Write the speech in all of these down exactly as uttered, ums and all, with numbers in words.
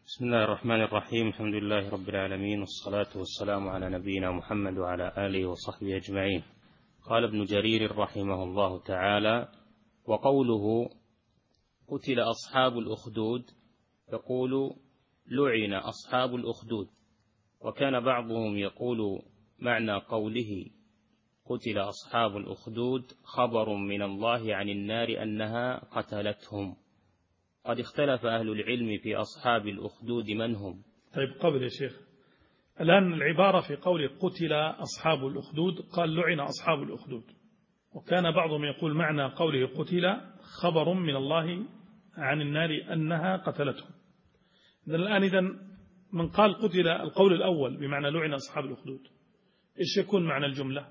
بسم الله الرحمن الرحيم. الحمد لله رب العالمين، والصلاة والسلام على نبينا محمد وعلى آله وصحبه أجمعين. قال ابن جرير رحمه الله تعالى: وقوله قتل أصحاب الأخدود، يقول لعن أصحاب الأخدود. وكان بعضهم يقول معنى قوله قتل أصحاب الأخدود خبر من الله عن النار أنها قتلتهم. قد اختلف أهل العلم في أصحاب الأخدود من هم. طيب قبل يا شيخ، الآن العبارة في قول قتل أصحاب الأخدود قال لعن أصحاب الأخدود، وكان بعضهم يقول معنى قوله قتل خبر من الله عن النار أنها قتلتهم. إذن الآن إذن من قال قتل القول الأول بمعنى لعن أصحاب الأخدود، إيش يكون معنى الجملة؟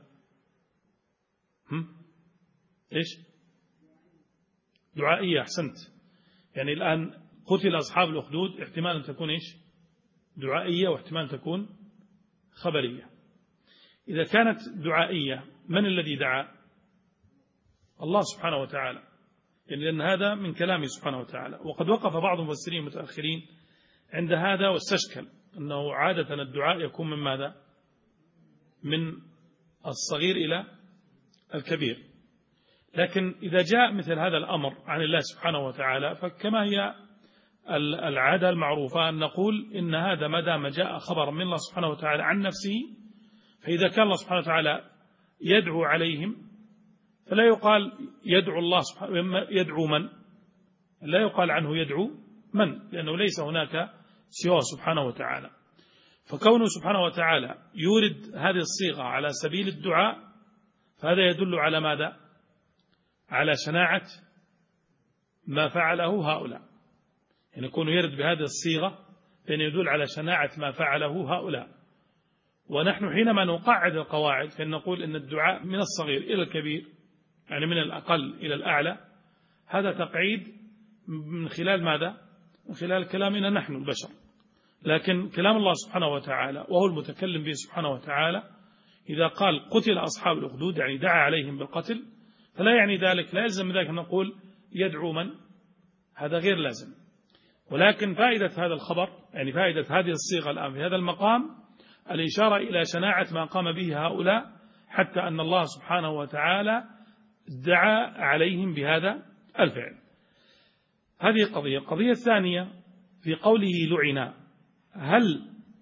هم؟ إيش؟ دعائية. أحسنت. يعني الآن قتل أصحاب الأخدود احتمال أن تكون إيش؟ دعائية، واحتمال أن تكون خبرية. إذا كانت دعائية من الذي دعا؟ الله سبحانه وتعالى، يعني لأن هذا من كلامه سبحانه وتعالى. وقد وقف بعض المفسرين المتأخرين عند هذا واستشكل أنه عادة الدعاء يكون من ماذا؟ من الصغير إلى الكبير. لكن إذا جاء مثل هذا الأمر عن الله سبحانه وتعالى، فكما هي العادة المعروفة أن نقول إن هذا ما دام جاء خبر من الله سبحانه وتعالى عن نفسه، فإذا كان الله سبحانه وتعالى يدعو عليهم فلا يقال يدعو الله سبحانه يدعو من، لا يقال عنه يدعو من، لأنه ليس هناك سواه سبحانه وتعالى. فكونه سبحانه وتعالى يورد هذه الصيغة على سبيل الدعاء، فهذا يدل على ماذا؟ على شناعة ما فعله هؤلاء. يعني يكون يرد بهذه الصيغة فإن يدل على شناعة ما فعله هؤلاء. ونحن حينما نقعد القواعد فإن نقول إن الدعاء من الصغير إلى الكبير، يعني من الأقل إلى الأعلى، هذا تقعيد من خلال ماذا؟ من خلال كلامنا نحن البشر. لكن كلام الله سبحانه وتعالى وهو المتكلم به سبحانه وتعالى، إذا قال قتل أصحاب الأخدود يعني دعا عليهم بالقتل، فلا يعني ذلك، لا يلزم ذلك أن نقول يدعو من، هذا غير لازم. ولكن فائدة هذا الخبر، يعني فائدة هذه الصيغة الآن في هذا المقام، الإشارة إلى شناعة ما قام به هؤلاء، حتى أن الله سبحانه وتعالى دعا عليهم بهذا الفعل. هذه قضية. القضية الثانية في قوله لعنا، هل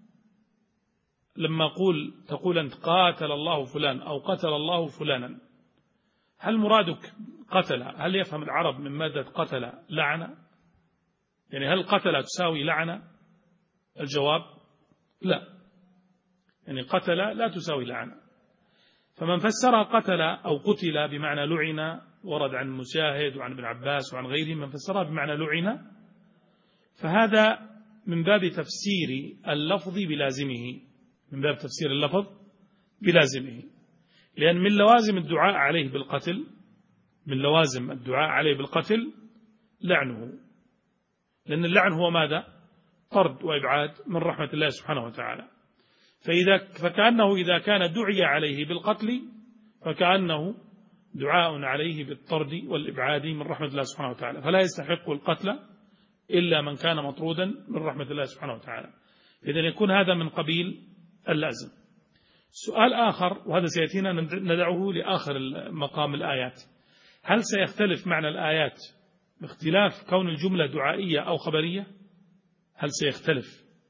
لما قول تقول أنت قاتل الله فلان أو قتل الله فلانا، هل مرادك قتل؟ هل يفهم العرب من مادة قتل لعنة؟ يعني هل قتل تساوي لعنة؟ الجواب لا، يعني قتل لا تساوي لعنة. فمن فسر قتل أو قتل بمعنى لعن، ورد عن مجاهد وعن ابن عباس وعن غيرهم من فسرها بمعنى لعن، فهذا من باب تفسير اللفظ بلازمه، من باب تفسير اللفظ بلازمه. لأن من لوازم الدعاء عليه بالقتل، من لوازم الدعاء عليه بالقتل لعنه، لأن اللعن هو ماذا؟ طرد وإبعاد من رحمة الله سبحانه وتعالى. فإذا فكأنه إذا كان دعي عليه بالقتل فكأنه دعاء عليه بالطرد والإبعاد من رحمة الله سبحانه وتعالى، فلا يستحق القتل إلا من كان مطرودا من رحمة الله سبحانه وتعالى. إذن يكون هذا من قبيل اللازم. سؤال آخر، وهذا سيأتينا ندعه لآخر مقام الآيات، هل سيختلف معنى الآيات باختلاف كون الجملة دعائية أو خبرية؟ هل سيختلف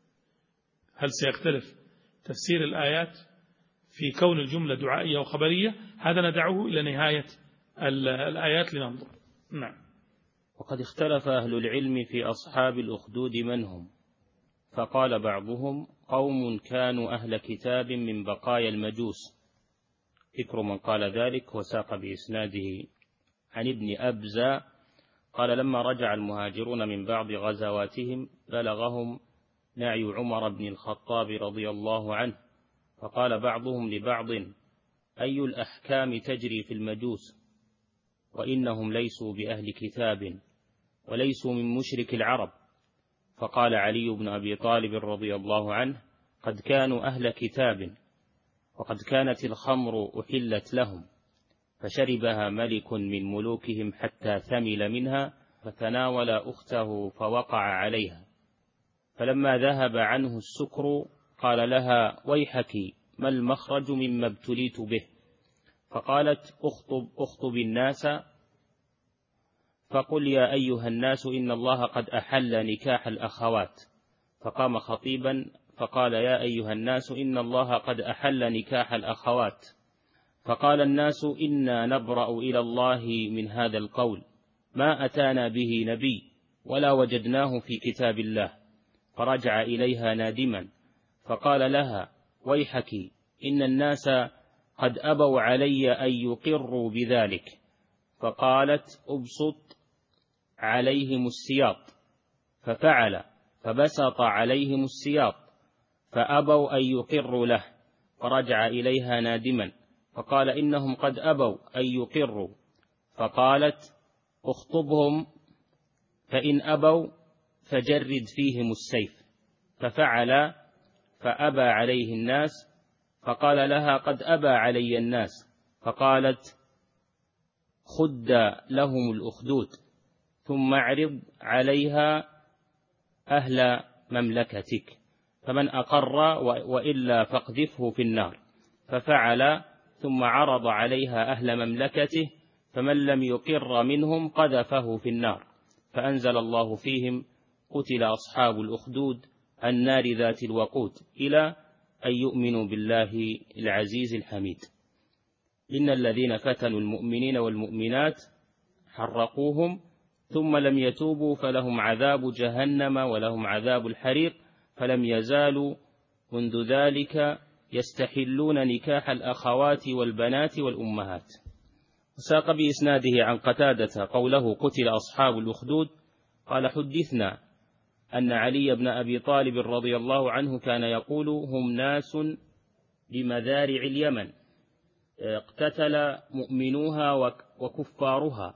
هل سيختلف تفسير الآيات في كون الجملة دعائية أو خبرية؟ هذا ندعه إلى نهاية الآيات لننظر. نعم. وقد اختلف أهل العلم في أصحاب الأخدود من هم، فقال بعضهم قوم كانوا أهل كتاب من بقايا المجوس. ذكر من قال ذلك وساق بإسناده عن ابن أبزة قال لما رجع المهاجرون من بعض غزواتهم بلغهم نعي عمر بن الخطاب رضي الله عنه، فقال بعضهم لبعض أي الأحكام تجري في المجوس وإنهم ليسوا بأهل كتاب وليسوا من مشرك العرب. فقال علي بن أبي طالب رضي الله عنه قد كانوا أهل كتاب وقد كانت الخمر أحلت لهم، فشربها ملك من ملوكهم حتى ثمل منها فتناول أخته فوقع عليها، فلما ذهب عنه السكر قال لها ويحك ما المخرج مما ابتليت به؟ فقالت اخطب, أخطب الناس فقل يا أيها الناس إن الله قد أحل نكاح الأخوات. فقام خطيبا فقال يا أيها الناس إن الله قد أحل نكاح الأخوات. فقال الناس إنا نبرأ إلى الله من هذا القول، ما أتانا به نبي ولا وجدناه في كتاب الله. فرجع إليها نادما فقال لها ويحك إن الناس قد أبوا علي أن يقروا بذلك. فقالت أبسط عليهم السياط، ففعل فبسط عليهم السياط فأبوا أن يقروا له. فرجع إليها نادما فقال إنهم قد أبوا أن يقروا. فقالت اخطبهم فإن أبوا فجرد فيهم السيف. ففعل فأبى عليه الناس. فقال لها قد أبى علي الناس. فقالت خد لهم الأخدود ثم اعرض عليها أهل مملكتك، فمن أقر وإلا فاقذفه في النار. ففعل ثم عرض عليها أهل مملكته، فمن لم يقر منهم قذفه في النار. فأنزل الله فيهم قتل أصحاب الأخدود النار ذات الوقود إلى أن يؤمنوا بالله العزيز الحميد. إن الذين فتنوا المؤمنين والمؤمنات حرقوهم ثم لم يتوبوا فلهم عذاب جهنم ولهم عذاب الحريق، فلم يزالوا منذ ذلك يستحلون نكاح الأخوات والبنات والأمهات. وساق بإسناده عن قتادة قوله قتل أصحاب الأخدود قال حدثنا أن علي بن أبي طالب رضي الله عنه كان يقول هم ناس بمذارع اليمن اقتتل مؤمنوها وكفارها،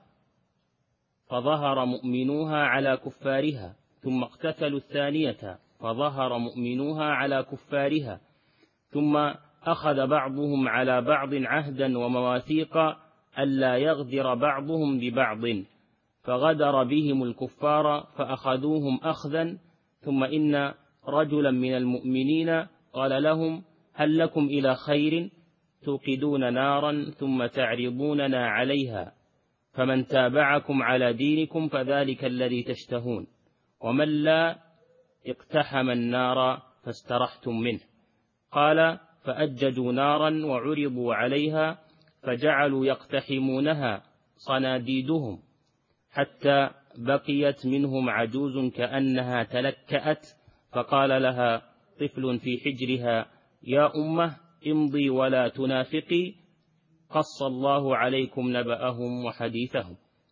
فظهر مؤمنوها على كفارها، ثم اقتتلوا الثانية فظهر مؤمنوها على كفارها، ثم أخذ بعضهم على بعض عهدا ومواثيق ألا يغدر بعضهم ببعض، فغدر بهم الكفار فأخذوهم أخذا. ثم إن رجلا من المؤمنين قال لهم هل لكم إلى خير توقدون نارا ثم تعرضوننا عليها، فمن تابعكم على دينكم فذلك الذي تشتهون، ومن لا اقتحم النار فاسترحتم منه. قال فأججوا نارا وعرضوا عليها فجعلوا يقتحمونها صناديدهم حتى بقيت منهم عجوز كأنها تلكأت، فقال لها طفل في حجرها يا أمه امضي ولا تنافقي، قص الله عليكم نبأهم وحديثهم.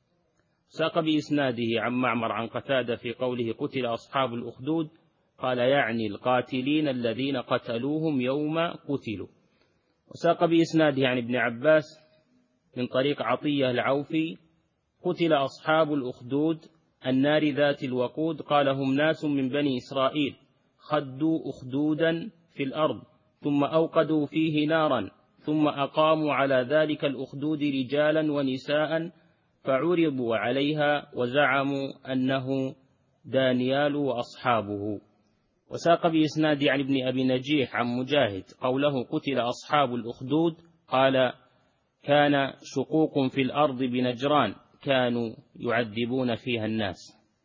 ساق بإسناده عن معمر عن قتادة في قوله قتل أصحاب الأخدود قال يعني القاتلين الذين قتلوهم يوم قتلوا. وساق بإسناده عن ابن عباس من طريق عطية العوفي قتل أصحاب الأخدود النار ذات الوقود قال هم ناس من بني إسرائيل خدوا أخدودا في الأرض ثم أوقدوا فيه نارا ثم أقاموا على ذلك الأخدود رجالا ونساء فعرضوا عليها وزعموا أنه دانيال وأصحابه. وساق بإسناد عن ابن أبي نجيح عن مجاهد قوله قتل أصحاب الأخدود قال كان شقوق في الأرض بنجران كانوا يعذبون فيها الناس.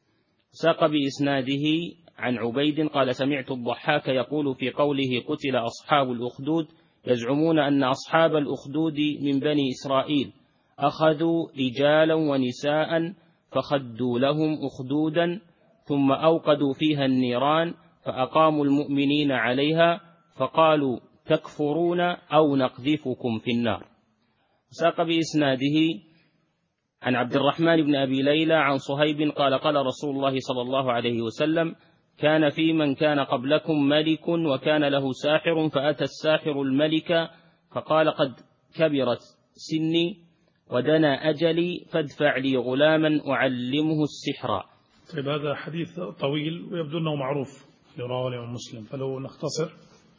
ساق بإسناده عن عبيد قال سمعت الضحاك يقول في قوله قتل أصحاب الأخدود يزعمون أن أصحاب الأخدود من بني إسرائيل أخذوا رجالا ونساء فخدوا لهم أخدودا ثم أوقدوا فيها النيران فأقاموا المؤمنين عليها فقالوا تكفرون أو نقذفكم في النار. ساق بإسناده عن عبد الرحمن بن أبي ليلى عن صهيب قال قال رسول الله صلى الله عليه وسلم كان في من كان قبلكم ملك وكان له ساحر فأتى الساحر الملك فقال قد كبرت سني ودنا أجلي فادفع لي غلاما أعلمه السحر. طيب هذا حديث طويل ويبدو أنه معروف يرواه الإمام مسلم، فلو نختصر.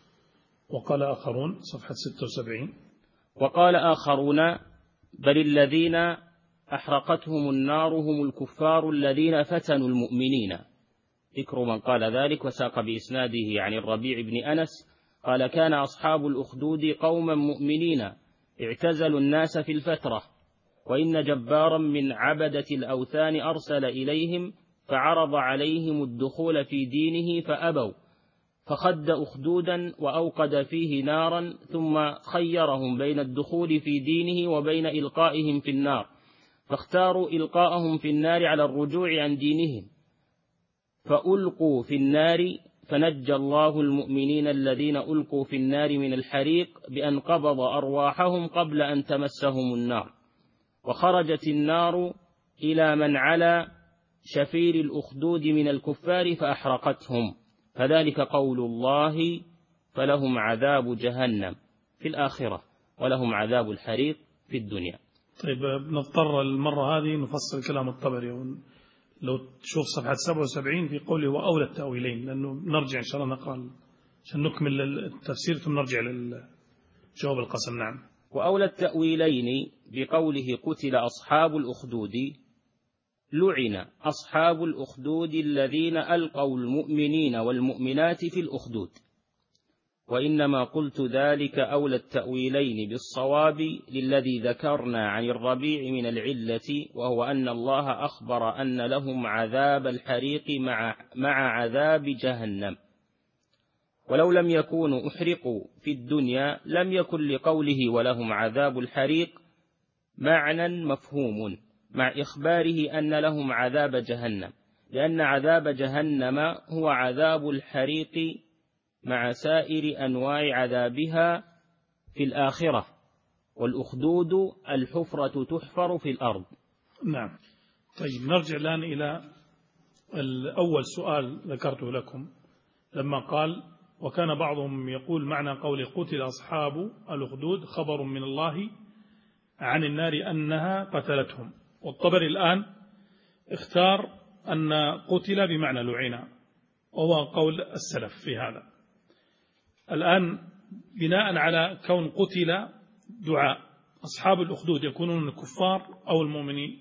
وقال آخرون صفحة ستة وسبعين وقال آخرون بل الذين أحرقتهم النار هم الكفار الذين فتنوا المؤمنين ذكر من قال ذلك، وساق بإسناده عن الربيع بن أنس قال: كان أصحاب الأخدود قوما مؤمنين اعتزلوا الناس في الفترة، وإن جبارا من عبدة الأوثان أرسل إليهم فعرض عليهم الدخول في دينه فأبوا، فخد أخدودا وأوقد فيه نارا، ثم خيرهم بين الدخول في دينه وبين إلقائهم في النار، فاختاروا إلقاءهم في النار على الرجوع عن دينهم، فألقوا في النار، فنجى الله المؤمنين الذين ألقوا في النار من الحريق بأن قبض أرواحهم قبل أن تمسهم النار، وخرجت النار إلى من على شفير الأخدود من الكفار فأحرقتهم، فذلك قول الله: فلهم عذاب جهنم في الآخرة ولهم عذاب الحريق في الدنيا. طيب، نضطر المرة هذه نفصل كلام الطبري، لو تشوف صفحة سبعة وسبعين في قوله وأولى التأويلين، لأنه نرجع إن شاء الله نقرأ عشان نكمل التفسير ثم نرجع للجواب القسم. نعم. وأولى التأويلين بقوله قتل أصحاب الأخدود، لعن أصحاب الأخدود الذين ألقوا المؤمنين والمؤمنات في الأخدود، وإنما قلت ذلك أولى التأويلين بالصواب للذي ذكرنا عن الربيع من العلة، وهو أن الله أخبر أن لهم عذاب الحريق مع, مع عذاب جهنم، ولو لم يكونوا أحرقوا في الدنيا لم يكن لقوله ولهم عذاب الحريق معنى مفهوم مع إخباره أن لهم عذاب جهنم، لأن عذاب جهنم هو عذاب الحريق مع سائر أنواع عذابها في الآخرة، والأخدود الحفرة تحفر في الأرض. نعم. طيب، نرجع الآن إلى الأول سؤال ذكرته لكم لما قال: وكان بعضهم يقول معنى قول قتل أصحاب الأخدود خبر من الله عن النار أنها قتلتهم، والطبري الآن اختار أن قتل بمعنى لعن، وهو قول السلف في هذا. الآن بناء على كون قتل دعاء، أصحاب الأخدود يكونون الكفار أو المؤمنين؟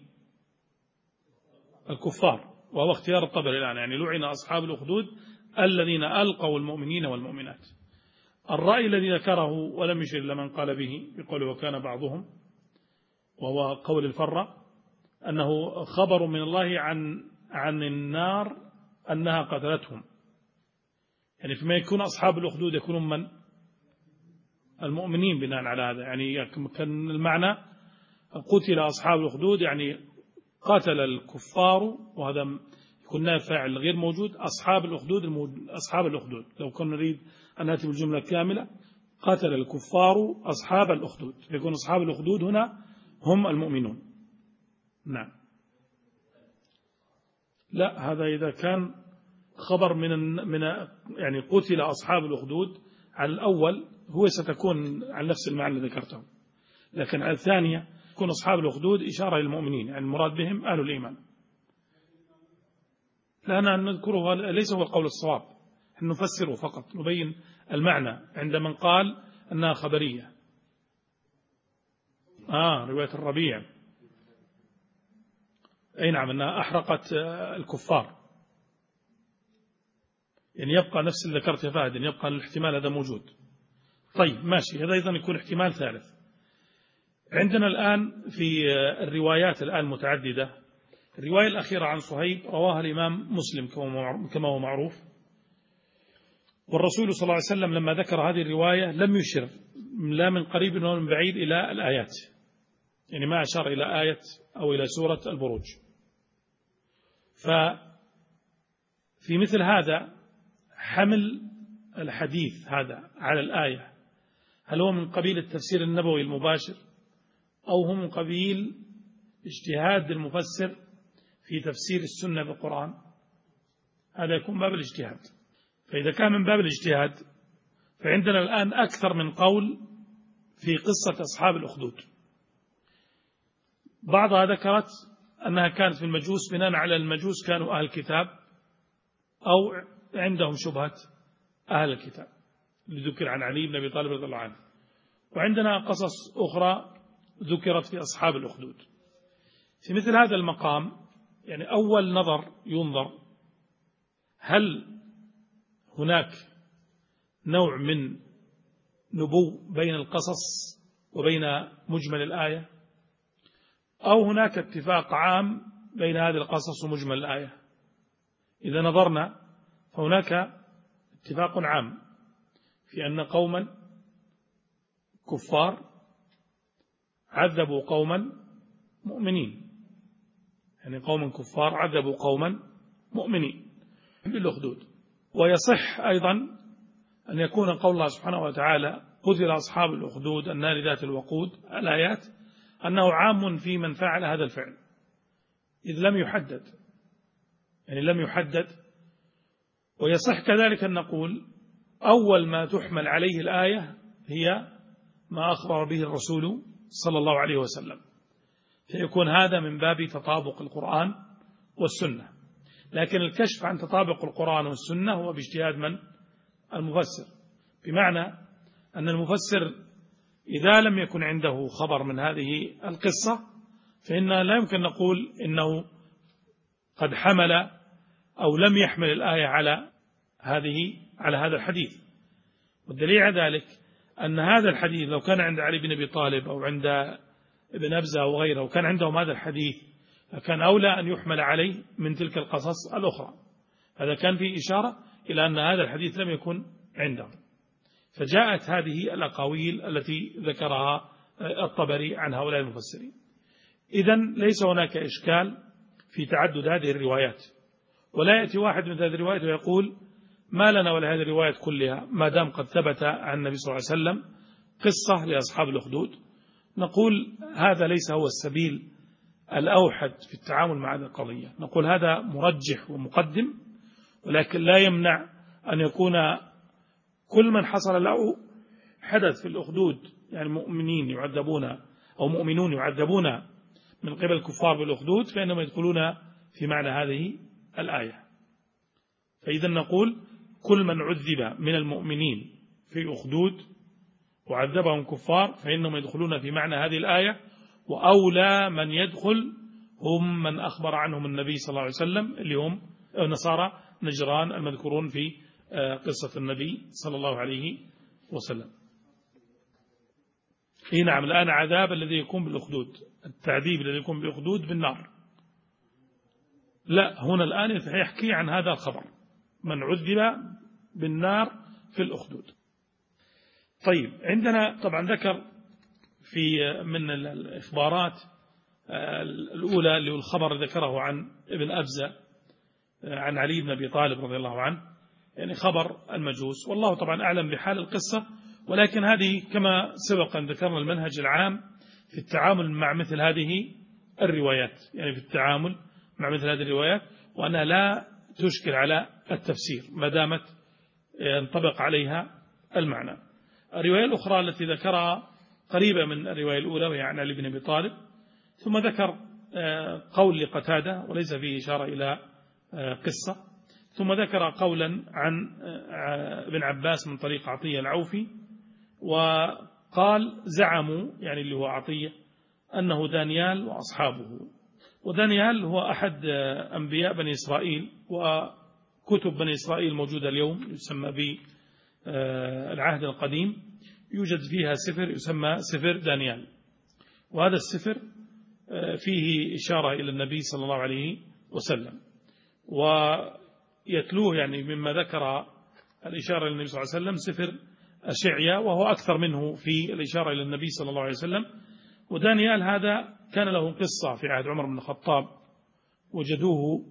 الكفار، وهو اختيار الطبري الآن، يعني لعن أصحاب الأخدود الذين ألقوا المؤمنين والمؤمنات. الرأي الذي ذكره ولم يشر لمن قال به بقوله وكان بعضهم، وهو قول الفرة، أنه خبر من الله عن عن النار أنها قتلتهم، يعني فيما يكون أصحاب الأخدود يكونون من؟ المؤمنين بناء على هذا، يعني كان المعنى قتل أصحاب الأخدود يعني قتل الكفار، وهذا يكون نائب فاعل غير موجود، أصحاب الأخدود أصحاب الأخدود، لو كنا نريد أن نأتي بالجملة كاملة قتل الكفار أصحاب الأخدود، يكون أصحاب الأخدود هنا هم المؤمنون. نعم. لا، هذا إذا كان خبر من من يعني قتل أصحاب الأخدود على الأول هو ستكون على نفس المعنى الذي ذكرته، لكن على الثانية يكون أصحاب الأخدود إشارة للمؤمنين، يعني المراد بهم أهل الإيمان. لأننا نذكره ليس هو القول الصواب، نفسره فقط، نبين المعنى عند من قال أنها خبرية. آه رواية الربيع، أي نعم، أنها أحرقت الكفار، يعني يبقى نفس اللي ذكرت يا فهد، يبقى الاحتمال هذا موجود. طيب ماشي، هذا أيضا يكون احتمال ثالث. عندنا الآن في الروايات الآن متعددة. الرواية الأخيرة عن صهيب رواها الإمام مسلم كما هو معروف، والرسول صلى الله عليه وسلم لما ذكر هذه الرواية لم يشر لا من قريب ولا من بعيد إلى الآيات، يعني ما أشار إلى آية أو إلى سورة البروج. ففي مثل هذا حمل الحديث هذا على الآية، هل هو من قبيل التفسير النبوي المباشر أو هو من قبيل اجتهاد المفسر في تفسير السنة بالقرآن؟ هذا يكون باب الاجتهاد. فإذا كان من باب الاجتهاد فعندنا الآن أكثر من قول في قصة أصحاب الأخدود. بعضها ذكرت أنها كانت في المجوس بناء على المجوس كانوا أهل الكتاب أو عندهم شبهة أهل الكتاب، اللي ذكر عن علي بن أبي طالب رضي الله عنه. وعندنا قصص أخرى ذكرت في أصحاب الأخدود. في مثل هذا المقام يعني أول نظر ينظر هل هناك نوع من نبو بين القصص وبين مجمل الآية، أو هناك اتفاق عام بين هذه القصص ومجمل الآية؟ إذا نظرنا فهناك اتفاق عام في أن قوما كفار عذبوا قوما مؤمنين، يعني قوما كفار عذبوا قوما مؤمنين بالأخدود. ويصح أيضا أن يكون قول الله سبحانه وتعالى قتل أصحاب الأخدود النار ذات الوقود الآيات أنه عام في من فعل هذا الفعل، إذ لم يحدد، يعني لم يحدد. ويصح كذلك أن نقول أول ما تحمل عليه الآية هي ما أخبر به الرسول صلى الله عليه وسلم، فيكون هذا من باب تطابق القرآن والسنة. لكن الكشف عن تطابق القرآن والسنة هو باجتهاد من؟ المفسر، بمعنى أن المفسر إذا لم يكن عنده خبر من هذه القصة فإننا لا يمكن نقول إنه قد حمل أو لم يحمل الآية على هذه على هذا الحديث. والدليل على ذلك أن هذا الحديث لو كان عند علي بن أبي طالب أو عند ابن أبزة أو غيره وكان عندهم هذا الحديث كان أولى أن يحمل عليه من تلك القصص الأخرى. هذا كان فيه إشارة إلى أن هذا الحديث لم يكن عندهم، فجاءت هذه الأقاويل التي ذكرها الطبري عن هؤلاء المفسرين. إذن ليس هناك إشكال في تعدد هذه الروايات، ولا يأتي واحد من هذه الروايات ويقول ما لنا ولا هذه الروايات كلها ما دام قد ثبت عن النبي صلى الله عليه وسلم قصة لأصحاب الأخدود. نقول هذا ليس هو السبيل الأوحد في التعامل مع هذه القضية، نقول هذا مرجح ومقدم، ولكن لا يمنع أن يكون كل من حصل له حدث في الأخدود، يعني مؤمنين يعذبون أو مؤمنون يعذبون من قبل الكفار بالأخدود، فإنهم يدخلون في معنى هذه الآية. فإذا نقول كل من عذب من المؤمنين في أخدود وعذبهم كفار فإنهم يدخلون في معنى هذه الآية، وأولى من يدخل هم من أخبر عنهم النبي صلى الله عليه وسلم اللي هم نصارى نجران المذكورون في قصة النبي صلى الله عليه وسلم. إيه نعم، الآن عذاب الذي يكون بالأخدود، التعذيب الذي يكون بالأخدود بالنار. لا، هنا الآن يحكي عن هذا الخبر، من عذب بالنار في الأخدود. طيب، عندنا طبعا ذكر في من الإخبارات الأولى اللي هو الخبر ذكره عن ابن أبزة عن علي بن أبي طالب رضي الله عنه، يعني خبر المجوس، والله طبعا أعلم بحال القصة، ولكن هذه كما سبق أن ذكرنا المنهج العام في التعامل مع مثل هذه الروايات، يعني في التعامل مع مثل هذه الروايات، وأنها لا تشكل على التفسير ما دامت ينطبق عليها المعنى. الرواية الأخرى التي ذكرها قريبة من الرواية الأولى وهي عن علي بن أبي طالب، ثم ذكر قول لقتادة وليس فيه إشارة إلى قصة، ثم ذكر قولا عن ابن عباس من طريق عطية العوفي، وقال زعموا يعني اللي هو عطية أنه دانيال وأصحابه. ودانيال هو أحد أنبياء بني إسرائيل، وكتب بني إسرائيل موجودة اليوم يسمى بالعهد القديم، يوجد فيها سفر يسمى سفر دانيال، وهذا السفر فيه إشارة إلى النبي صلى الله عليه وسلم، ويتلوه يعني مما ذكر الإشارة إلى النبي صلى الله عليه وسلم سفر أشعيا، وهو أكثر منه في الإشارة إلى النبي صلى الله عليه وسلم. ودانيال هذا كان له قصة في عهد عمر بن الخطاب، وجدوه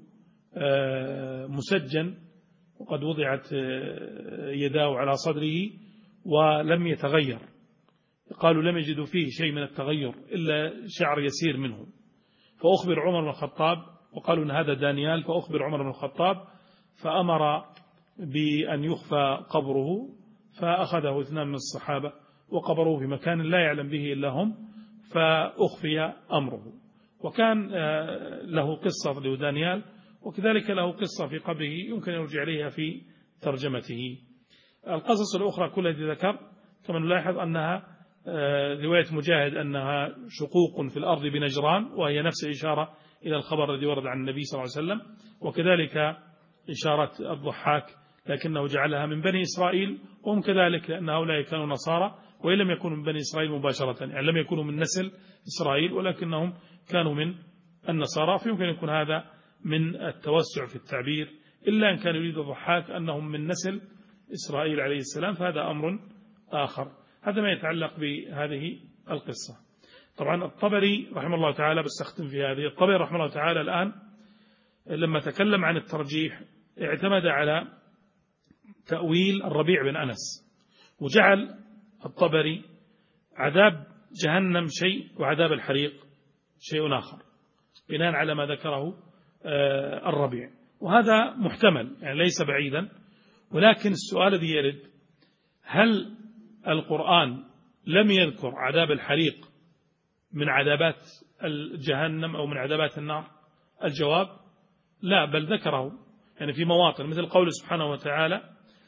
مسجن وقد وضعت يداه على صدره ولم يتغير، قالوا لم يجدوا فيه شيء من التغير إلا شعر يسير منه، فأخبر عمر بن الخطاب وقالوا أن هذا دانيال، فأخبر عمر بن الخطاب فأمر بأن يخفى قبره، فأخذه اثنان من الصحابة وقبروه في مكان لا يعلم به إلا هم، فأخفي أمره. وكان له قصة لدانيال، وكذلك له قصة في قبره يمكن أن يرجع إليها في ترجمته. القصص الأخرى كلها التي ذكر كما نلاحظ أنها رواية مجاهد أنها شقوق في الأرض بنجران، وهي نفس إشارة إلى الخبر الذي ورد عن النبي صلى الله عليه وسلم. وكذلك إشارة الضحاك، لكنه جعلها من بني إسرائيل، وهم كذلك لأن هؤلاء كانوا نصارى وإن لم يكونوا من بني إسرائيل مباشرة، يعني لم يكونوا من نسل إسرائيل ولكنهم كانوا من النصارى، فيمكن أن يكون هذا من التوسع في التعبير، إلا أن كان يريد الضحاك أنهم من نسل إسرائيل عليه السلام، فهذا أمر آخر. هذا ما يتعلق بهذه القصة. طبعا الطبري رحمه الله تعالى، بس أختم في هذه، الطبري رحمه الله تعالى الآن لما تكلم عن الترجيح اعتمد على تأويل الربيع بن أنس، وجعل الطبري عذاب جهنم شيء وعذاب الحريق شيء آخر بناء على ما ذكره الربيع، وهذا محتمل يعني ليس بعيدا. ولكن السؤال الذي يرد، هل القرآن لم يذكر عذاب الحريق من عذابات الجهنم أو من عذابات النار؟ الجواب لا، بل ذكره يعني في مواطن، مثل قوله سبحانه وتعالى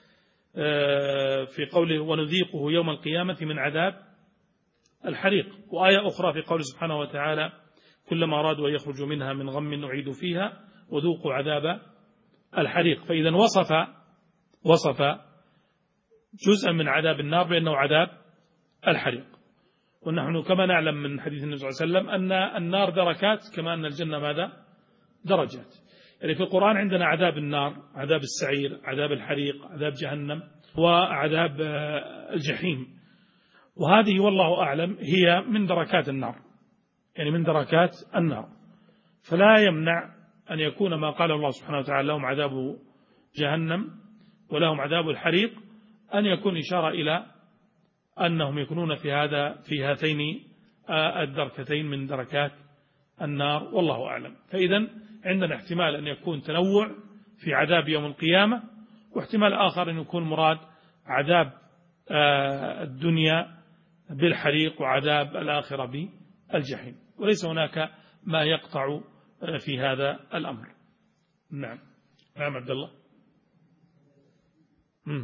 في قوله ونذيقه يوم القيامة من عذاب الحريق، وآية أخرى في قوله سبحانه وتعالى كلما أرادوا أن يخرجوا منها من غم نعيدوا فيها وذوقوا عذاب الحريق. فإذا وصف وصف جزءا من عذاب النار بأنه عذاب الحريق، ونحن كما نعلم من حديث النبي صلى الله عليه وسلم أن النار دركات كما أن الجنة ماذا؟ درجات. يعني في القرآن عندنا عذاب النار، عذاب السعير، عذاب الحريق، عذاب جهنم، وعذاب الجحيم، وهذه والله أعلم هي من دركات النار، يعني من دركات النار. فلا يمنع أن يكون ما قال الله سبحانه وتعالى لهم عذاب جهنم ولهم عذاب الحريق أن يكون إشارة إلى أنهم يكونون في هذا في هاتين الدركتين من دركات النار، والله أعلم. فإذا عندنا احتمال أن يكون تنوع في عذاب يوم القيامة، واحتمال آخر أن يكون مراد عذاب الدنيا بالحريق وعذاب الآخرة بالجحيم، وليس هناك ما يقطع في هذا الأمر. نعم نعم عبد الله. مم.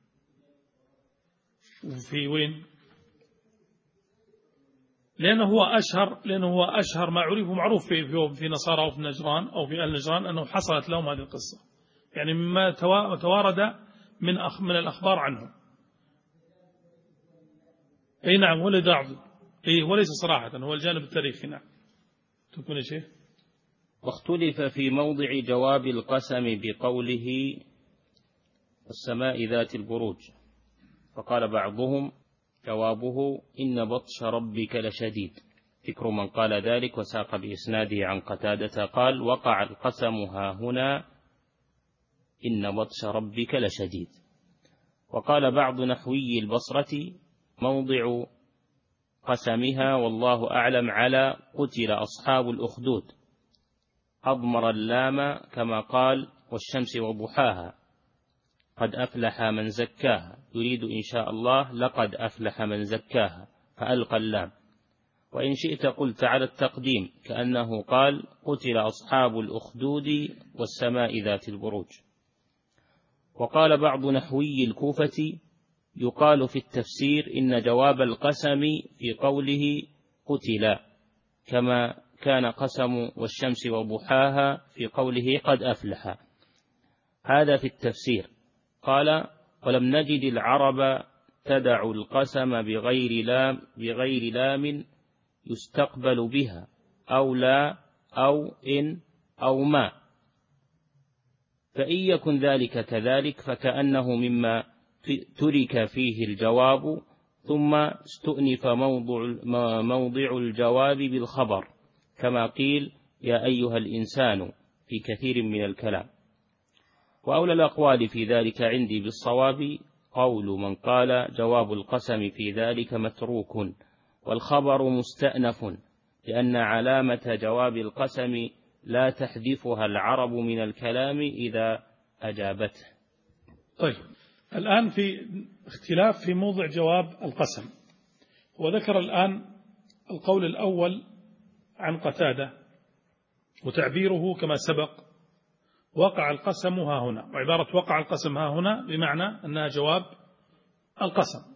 وفي وين؟ لأنه هو أشهر لأنه هو أشهر ما عرف معروف في في, في نصارى أو في نجران أو في أهل نجران أنه حصلت لهم هذه القصة، يعني مما توارد من أخ من الأخبار عنهم. أي نعم، ولا داعي، أي وليس صراحة، هو الجانب التاريخي. نعم تكون يا شيخ. واختلف في موضع جواب القسم بقوله السماء ذات البروج، فقال بعضهم جوابه إن بطش ربك لشديد، ذكر من قال ذلك وساق بإسناده عن قتادة قال وقع القسم ها هنا إن بطش ربك لشديد. وقال بعض نحوي البصرة موضع قسمها والله أعلم على قتل أصحاب الأخدود، أضمر اللام كما قال والشمس وضحاها قد أفلح من زكاها، يريد إن شاء الله لقد أفلح من زكاها فألقى اللام، وإن شئت قلت على التقديم كأنه قال قتل أصحاب الأخدود والسماء ذات البروج. وقال بعض نحوي الكوفة يقال في التفسير إن جواب القسم في قوله قتل كما كان قسم والشمس وضحاها في قوله قد أفلح، هذا في التفسير. قال ولم نجد العرب تدع القسم بغير لام, بغير لام يستقبل بها أو لا أو إن أو ما، فإن يكن ذلك كذلك فكأنه مما ترك فيه الجواب ثم استؤنف موضع, موضع الجواب بالخبر كما قيل يا أيها الإنسان في كثير من الكلام. وأولى الأقوال في ذلك عندي بالصواب قول من قال جواب القسم في ذلك متروك والخبر مستأنف، لأن علامة جواب القسم لا تحذفها العرب من الكلام إذا أجابته. طيب الآن في اختلاف في موضع جواب القسم، وذكر الآن القول الأول عن قتادة وتعبيره كما سبق وقع القسم ها هنا، وعبارة وقع القسم ها هنا بمعنى أنها جواب القسم.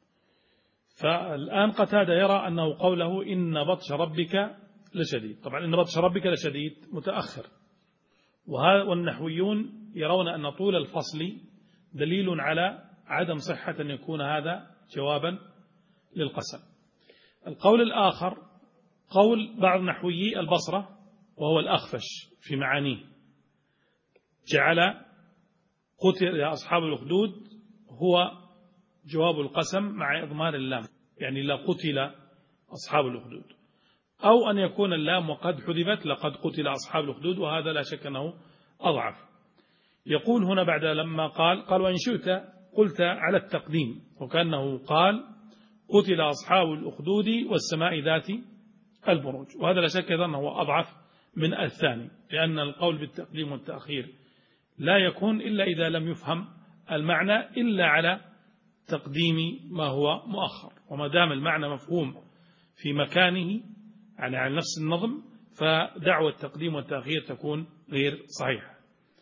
فالآن قتادة يرى أنه قوله إن بطش ربك لشديد، طبعا إن بطش ربك لشديد متأخر، والنحويون يرون أن طول الفصل دليل على عدم صحة أن يكون هذا جوابا للقسم. القول الآخر قول بعض نحويي البصرة وهو الأخفش في معانيه، جعل قتل أصحاب الأخدود هو جواب القسم مع إضمار اللام، يعني لا قتل أصحاب الأخدود، أو أن يكون اللام وقد حذفت لقد قتل أصحاب الأخدود، وهذا لا شك أنه أضعف. يقول هنا بعد لما قال قال وإن شئت قلت على التقديم، وكأنه قال قتل أصحاب الأخدود والسماء ذات البروج، وهذا لا شك أنه أضعف من الثاني، لأن القول بالتقديم والتأخير لا يكون إلا إذا لم يفهم المعنى إلا على تقديم ما هو مؤخر، وما دام المعنى مفهوم في مكانه يعني على نفس النظم فدعوة التقديم والتأخير تكون غير صحيحة.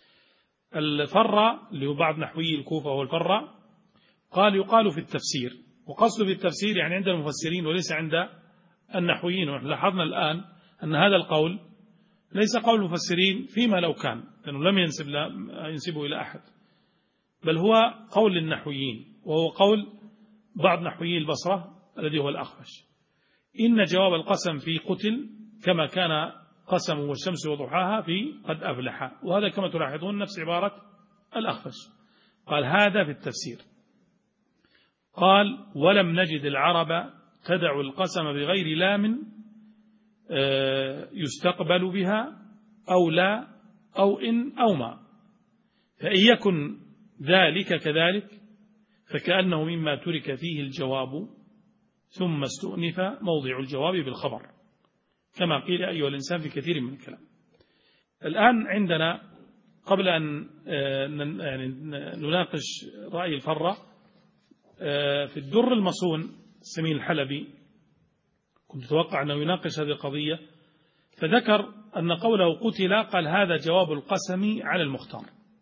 الفرة اللي هو بعض نحوي الكوفة هو الفرة قال يقال في التفسير، وقصده في التفسير يعني عند المفسرين وليس عند النحويين. ونحن لاحظنا الآن أن هذا القول ليس قول المفسرين فيما لو كان، لأنه لم ينسب ينسبه إلى أحد، بل هو قول للنحويين، وهو قول بعض نحويي البصرة الذي هو الأخفش. إن جواب القسم في قتل كما كان قسم والشمس وضحاها في قد أفلح، وهذا كما تلاحظون نفس عبارة الأخفش. قال هذا في التفسير. قال ولم نجد العرب تدع القسم بغير لام يستقبل بها أو لا أو إن أو ما، فإن يكن ذلك كذلك فكأنه مما ترك فيه الجواب ثم استؤنف موضع الجواب بالخبر، كما قيل أيها الإنسان في كثير من الكلام. الآن عندنا قبل أن نناقش رأي الفرة في الدر المصون السمين الحلبي، كنت أتوقع أنه يناقش هذه القضية، فذكر أن قوله قتل قال هذا جواب القسم على المختار،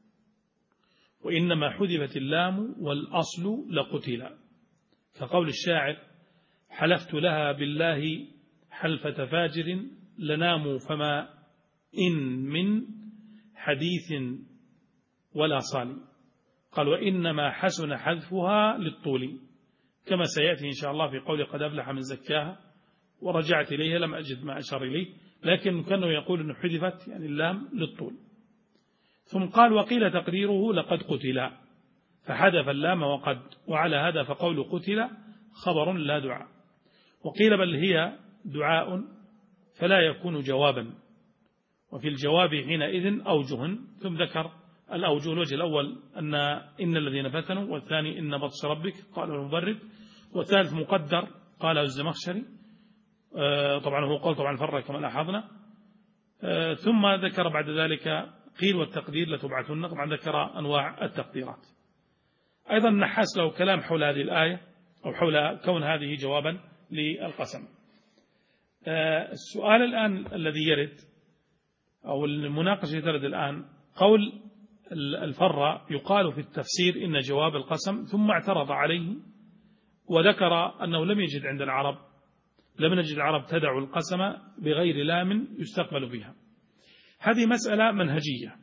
وإنما حذفت اللام والأصل لقتل، كقول الشاعر حلفت لها بالله حلفة فاجر لنام فما إن من حديث ولا صالي. قال وإنما حسن حذفها للطول، كما سيأتي إن شاء الله في قول قد أفلح من زكاها، ورجعت إليها لم أجد ما أشار إليه، لكن كانوا يقول أنه حذفت يعني اللام للطول. ثم قال وقيل تقريره لقد قتل فحذف اللام وقد، وعلى هذا فقول قتل خبر لا دعاء. وقيل بل هي دعاء فلا يكون جوابا، وفي الجواب حينئذ أوجه، ثم ذكر الأوجه. الوجه الأول أن إن الذين فتنوا، والثاني إن بطش ربك قاله المبرد، والثالث مقدر قاله الزمخشري، طبعا هو قول طبعا فرق كما لاحظنا. ثم ذكر بعد ذلك قيل والتقدير لتبعثن، طبعا ذكر أنواع التقديرات. أيضا النحاس له كلام حول هذه الآية أو حول كون هذه جوابا للقسم. السؤال الآن الذي يرد أو المناقشة ترد الآن قول الفرة يقال في التفسير إن جواب القسم، ثم اعترض عليه وذكر أنه لم يجد عند العرب لم نجد العرب تدع القسم بغير لام يستقبل بها. هذه مسألة منهجية.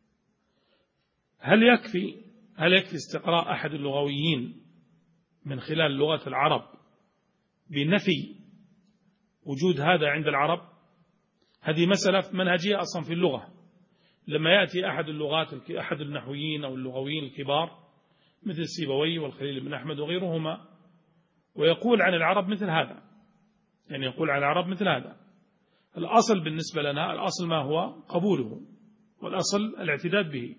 هل يكفي هل يكفي استقراء أحد اللغويين من خلال لغة العرب بنفي وجود هذا عند العرب؟ هذه مسألة منهجية أصلا في اللغة. لما يأتي أحد اللغات أحد النحويين أو اللغويين الكبار مثل السيبوي والخليل بن أحمد وغيرهما ويقول عن العرب مثل هذا، يعني يقول عن العرب مثل هذا، الأصل بالنسبة لنا الأصل ما هو قبوله، والأصل الاعتداد به.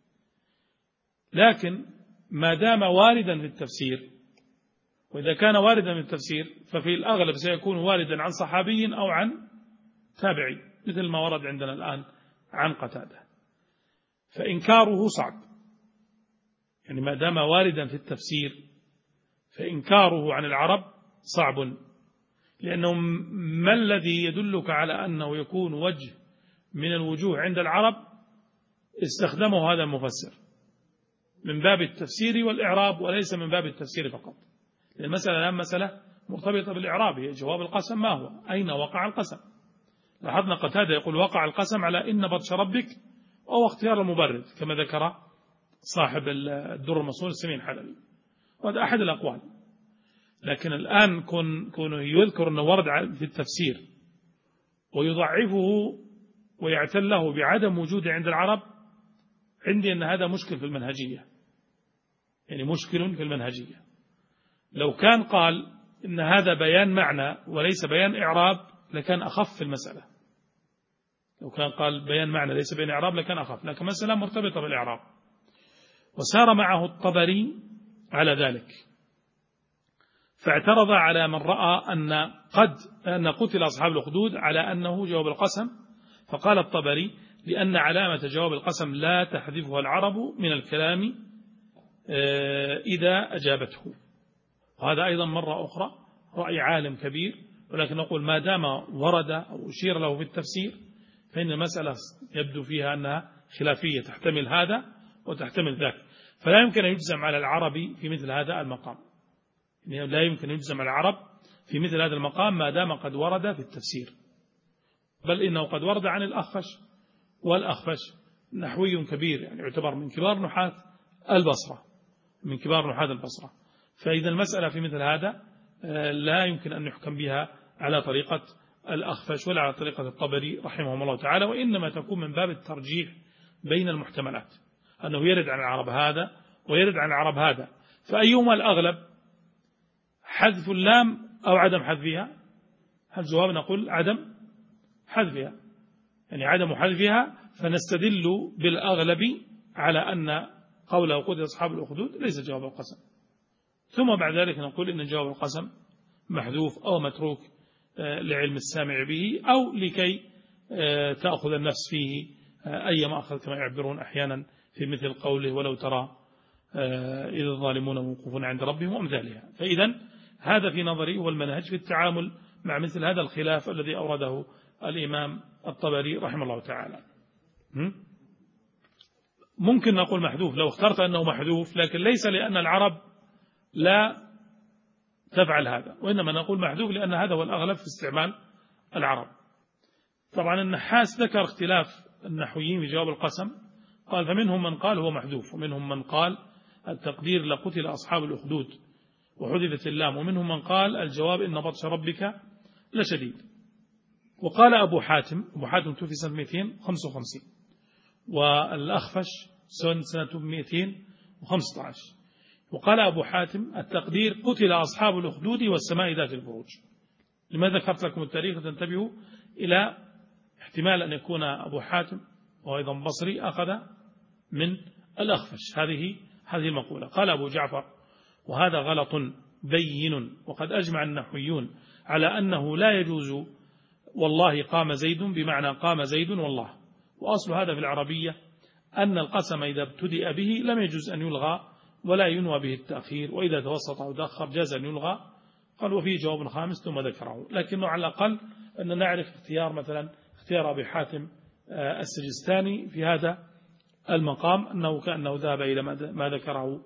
لكن ما دام واردا في التفسير، وإذا كان واردا في التفسير ففي الأغلب سيكون واردا عن صحابي أو عن تابعي، مثل ما ورد عندنا الآن عن قتادة، فإنكاره صعب. يعني ما دام واردا في التفسير فإنكاره عن العرب صعب، لأنه ما الذي يدلك على أنه يكون وجه من الوجوه عند العرب استخدمه هذا المفسر من باب التفسير والإعراب وليس من باب التفسير فقط. المسألة الآن مسألة مرتبطة بالإعراب، هي جواب القسم ما هو، أين وقع القسم. لاحظنا قتادة يقول وقع القسم على إن بطش ربك أو اختيار المبرد كما ذكر صاحب الدر المصون السمين الحلبي، وهذا أحد الأقوال. لكن الآن كون كونه يذكر أنه ورد في التفسير ويضعفه ويعتله بعدم وجوده عند العرب، عندي أن هذا مشكل في المنهجية، يعني مشكل في المنهجية. لو كان قال إن هذا بيان معنى وليس بيان إعراب لكان أخف في المسألة. لو كان قال بيان معنى ليس بيان إعراب لكان أخف، لكن مسألة مرتبطة بالإعراب. وسار معه الطبري على ذلك، فاعترض على من رأى أن قد أن قتل أصحاب الأخدود على أنه جواب القسم، فقال الطبري لأن علامة جواب القسم لا تحذفها العرب من الكلام إذا أجابته. وهذا أيضا مرة أخرى رأي عالم كبير، ولكن نقول ما دام ورد أو أشير له في التفسير فإن المسألة يبدو فيها أنها خلافية، تحتمل هذا وتحتمل ذاك، فلا يمكن أن يجزم على العربي في مثل هذا المقام. يعني لا يمكن أن يجزم على العرب في مثل هذا المقام ما دام قد ورد في التفسير، بل إنه قد ورد عن الأخفش، والأخفش نحوي كبير، يعني يعتبر من كبار نحاة البصرة، من كبار نحاة البصرة. فإذا المسألة في مثل هذا لا يمكن أن يحكم بها على طريقة الأخفش ولا على طريقة الطبري رحمهم الله تعالى، وإنما تكون من باب الترجيح بين المحتملات، أنه يرد عن العرب هذا ويرد عن العرب هذا، فأيهما الأغلب، حذف اللام أو عدم حذفها؟ الجواب نقول عدم حذفها، يعني عدم حذفها، فنستدل بالأغلب على أن قوله قتل أصحاب الأخدود ليس جواب القسم. ثم بعد ذلك نقول إن جواب القسم محذوف أو متروك لعلم السامع به، أو لكي تأخذ النفس فيه أي مأخذ كما يعبرون أحيانا في مثل قوله ولو ترى إذ الظالمون موقوفون عند ربهم وأمثالها. فإذا هذا في نظري هو المنهج في التعامل مع مثل هذا الخلاف الذي أورده الإمام الطبري رحمه الله تعالى. ممكن نقول محذوف لو اخترت أنه محذوف، لكن ليس لأن العرب لا تفعل هذا، وإنما نقول محذوف لأن هذا هو الأغلب في استعمال العرب. طبعا النحاس ذكر اختلاف النحويين في جواب القسم، قال فمنهم من قال هو محذوف، ومنهم من قال التقدير لقتل أصحاب الأخدود وحذفت اللام، ومنهم من قال الجواب إن بطش ربك لشديد. وقال أبو حاتم، أبو حاتم توفي سنة مئتين وخمسة وخمسين، والأخفش سنة مئتين وخمسة عشر. وقال أبو حاتم التقدير قتل أصحاب الأخدود والسماء ذات البروج. لماذا ذكرت لكم التاريخ؟ تنتبهوا إلى احتمال أن يكون أبو حاتم وأيضا بصري أخذ من الأخفش هذه هذه المقولة. قال أبو جعفر وهذا غلط بين، وقد أجمع النحويون على أنه لا يجوز والله قام زيد بمعنى قام زيد والله، وأصل هذا في العربية أن القسم إذا ابتدأ به لم يجوز أن يلغى ولا ينوى به التأخير، وإذا توسط أو تأخر جاز أن يلغى. قال وفيه جواب خامس ثم ذكره، لكنه على الأقل أن نعرف اختيار مثلا اختيار أبي حاتم السجستاني في هذا المقام، أنه كأنه ذهب إلى ما ذكره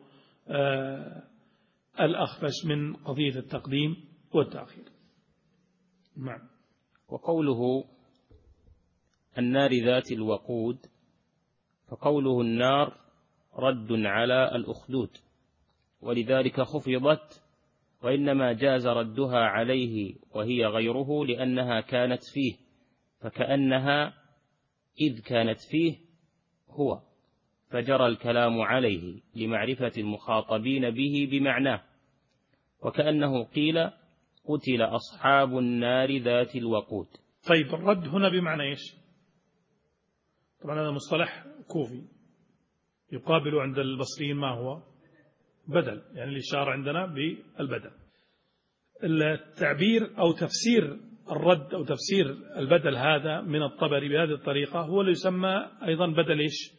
الأخفش من قضية التقديم والتأخير. نعم. وقوله النار ذات الوقود، فقوله النار رد على الأخدود، ولذلك خفضت، وإنما جاز ردها عليه وهي غيره لأنها كانت فيه، فكأنها إذ كانت فيه هو، فجرى الكلام عليه لمعرفة المخاطبين به بمعناه، وكأنه قيل قتل أصحاب النار ذات الوقود. طيب الرد هنا بمعنى إيش؟ طبعا هذا مصطلح كوفي يقابل عند البصريين ما هو بدل، يعني الإشارة عندنا بالبدل. التعبير أو تفسير الرد أو تفسير البدل هذا من الطبري بهذه الطريقة هو اللي يسمى أيضا بدل إيش؟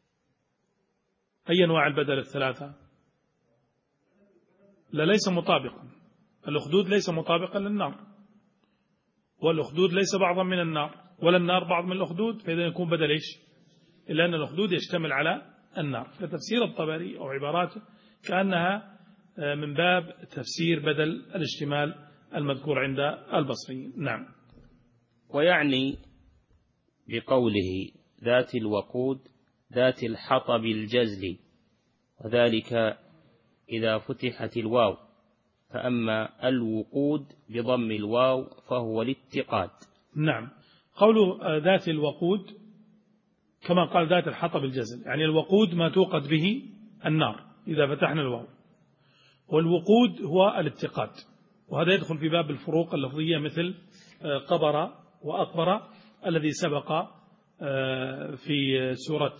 أي أنواع البدل الثلاثة؟ لا ليس مطابقا، الأخدود ليس مطابقا للنار، والأخدود ليس بعضا من النار، ولا النار بعض من الأخدود، فإذا يكون بدل إيش؟ إلا أن الأخدود يشتمل على النار. فتفسير الطبري أو عباراته كأنها من باب تفسير بدل الاشتمال المذكور عند البصريين. نعم. ويعني بقوله ذات الوقود ذات الحطب الجزل، وذلك إذا فتحت الواو، فأما الوقود بضم الواو فهو الاتقاد. نعم. قوله ذات الوقود كما قال ذات الحطب الجزل، يعني الوقود ما توقد به النار إذا فتحنا الواو، والوقود هو الاتقاد. وهذا يدخل في باب الفروق اللفظية مثل قبر وأقبر الذي سبق في سورة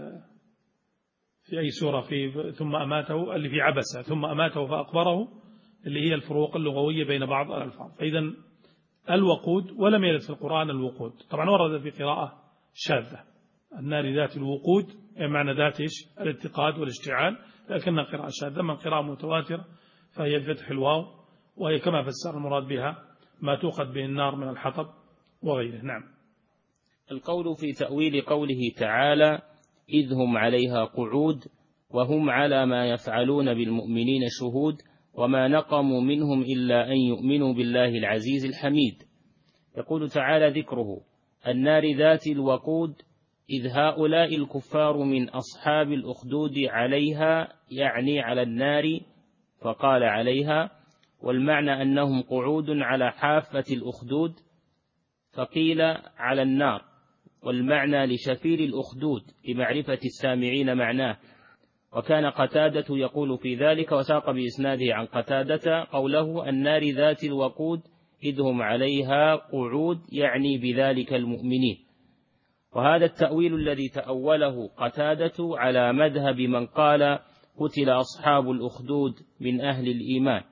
في أي سورة في ثم أماته اللي في عبسة ثم أماته فأقبره، اللي هي الفروق اللغوية بين بعض الألفاظ. فإذا الوقود ولم يرد في القرآن الوقود، طبعا ورد في قراءة شاذة النار ذات الوقود، معنى ذات الاتقاد والاشتعال، لكنها قراءة شاذة. من قراءة متواترة فهي بفتح الواو، وهي كما فسر المراد بها ما توقد به النار من الحطب وغيره. نعم. القول في تأويل قوله تعالى إذ هم عليها قعود وهم على ما يفعلون بالمؤمنين شهود وما نقموا منهم إلا أن يؤمنوا بالله العزيز الحميد. يقول تعالى ذكره النار ذات الوقود إذ هؤلاء الكفار من أصحاب الأخدود عليها، يعني على النار، فقال عليها، والمعنى أنهم قعود على حافة الأخدود، فقيل على النار، والمعنى لشفير الأخدود لمعرفة السامعين معناه. وكان قتادة يقول في ذلك، وساق بإسناده عن قتادة قوله النار ذات الوقود إذ هم عليها قعود، يعني بذلك المؤمنين. وهذا التأويل الذي تأوله قتادة على مذهب من قال قتل أصحاب الأخدود من أهل الإيمان.